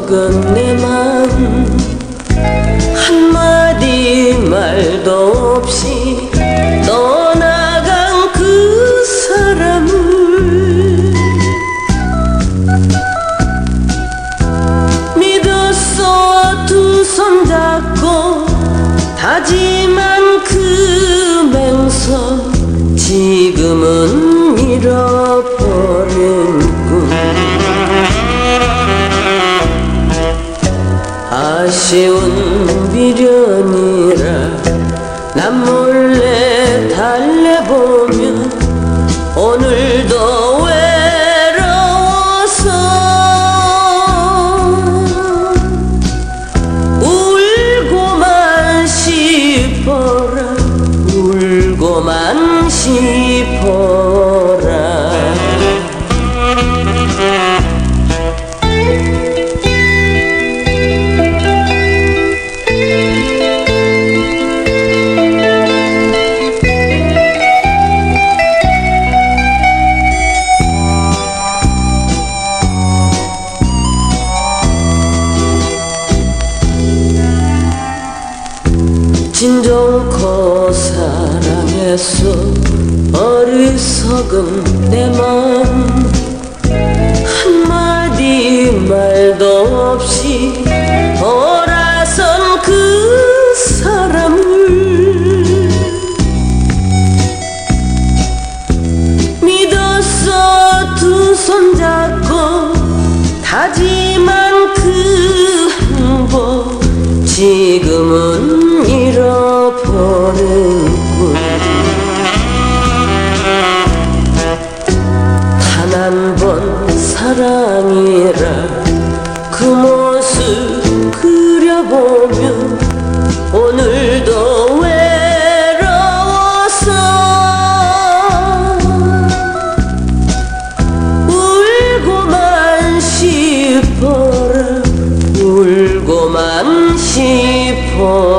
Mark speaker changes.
Speaker 1: 어리석은 내 맘 한마디 말도 없이 떠나간 그 사람을 믿었어. 두 손 잡고 다짐한 그 맹선 지금은 잃어버렸군. 아쉬운 미련이라 난 몰래 달래보면 오늘도 외로워서 울고만 싶어라 울고만 싶어라. 진 좋고 사랑했어. 어리석은 내 맘 한마디 말도 없이 돌아선 그 사람을 믿었어. 두 손 잡고 다짐한 그 행복 지금은 잃어버렸군. 단 한 번 사랑이라 그 모습 그려보면 오늘도 외로워서 울고만 싶어라 울고만 싶어.